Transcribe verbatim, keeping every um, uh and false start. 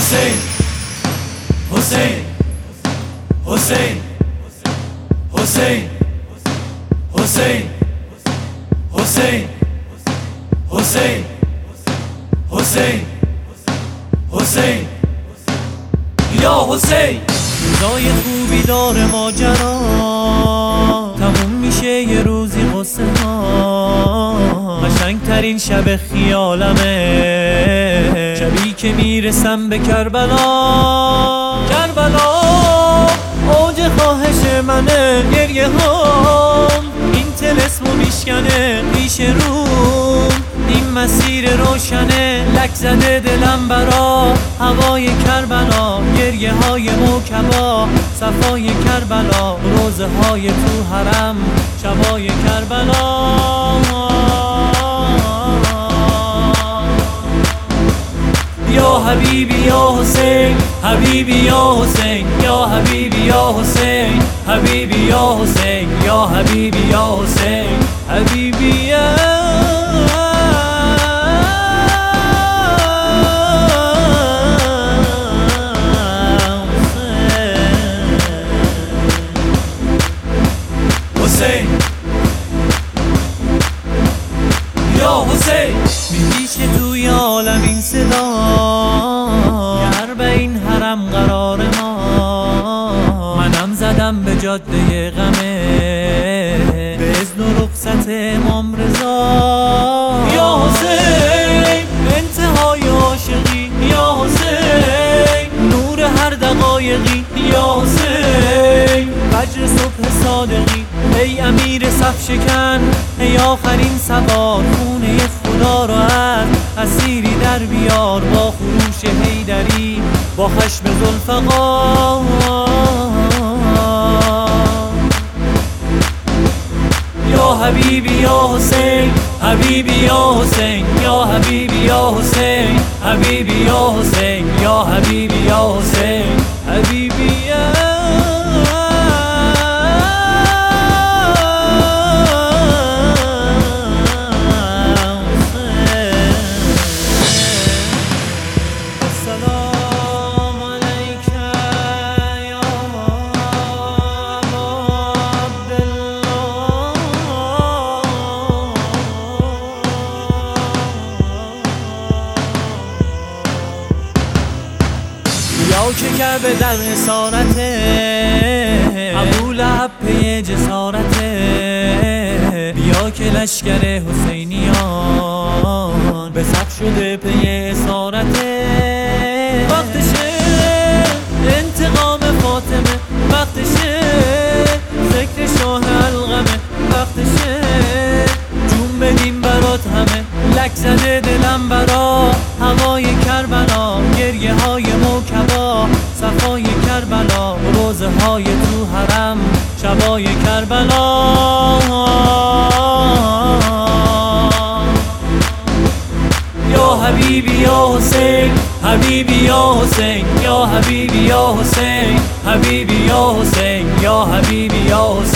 حسین حسین حسین حسین حسین حسین حسین حسین حسین یا حسین. روزای خوبی داره ماجرا، تموم میشه یه روزی قصه ها. قشنگ ترین شب خیالمه، شبی که میرسم به کربلا. کربلا اوج خواهش منه، گریه هام این طلسمو میشکنه. پیش روم این مسیر روشنه، لک زده دلم برا هوای کربلا. گریه های موکبا صفای کربلا، روزه های تو حرم شبای کربلا. یا حبیبی یا حسین، حبیبی یا حسین، یا حبیبی یا حسین، حبیبی یا حسین، یا حبیبی یا حسین، حبیبی یا حسین یا حسین. میشه توی عالم این صدا، گر به این حرم قرار ما. منم زدم به جاده غمه، به اذن و رخصت امام رضا. یا حسین انتهای عاشقی، یا حسین نور هر دقایقی، یا حسین فجر صبح صادقی. ای امیر صف شکن، ای آخرین سوار، خونه خدا رو از اسیری در بیار. با خروش حیدری، با خشم ذوالفقار. یا حبیبی یا حسین، حبیبی یا حسین، یا حبیبی یا حسین، حبیبی یا حسین، یا حبیبی یا حسین، حبیبی یا یا که کعبه در اسارته، ابولهب پی جسارته. بیا که لشکر حسینیان به صف شده پی اسارته. وقتشه انتقام فاطمه، وقتشه ذکر شاه الغمه. وقتشه جون بدیم برات همه، لک زده دلم برا هوای کربلا. گریه های موکبا صفای کربلا، روزه های تو حرم شبای کربلا. یا حبیبی یا حسین، حبیبی یا حسین، یا حبیبی یا حسین، حبیبی یا حسین، یا حبیبی یا حسین.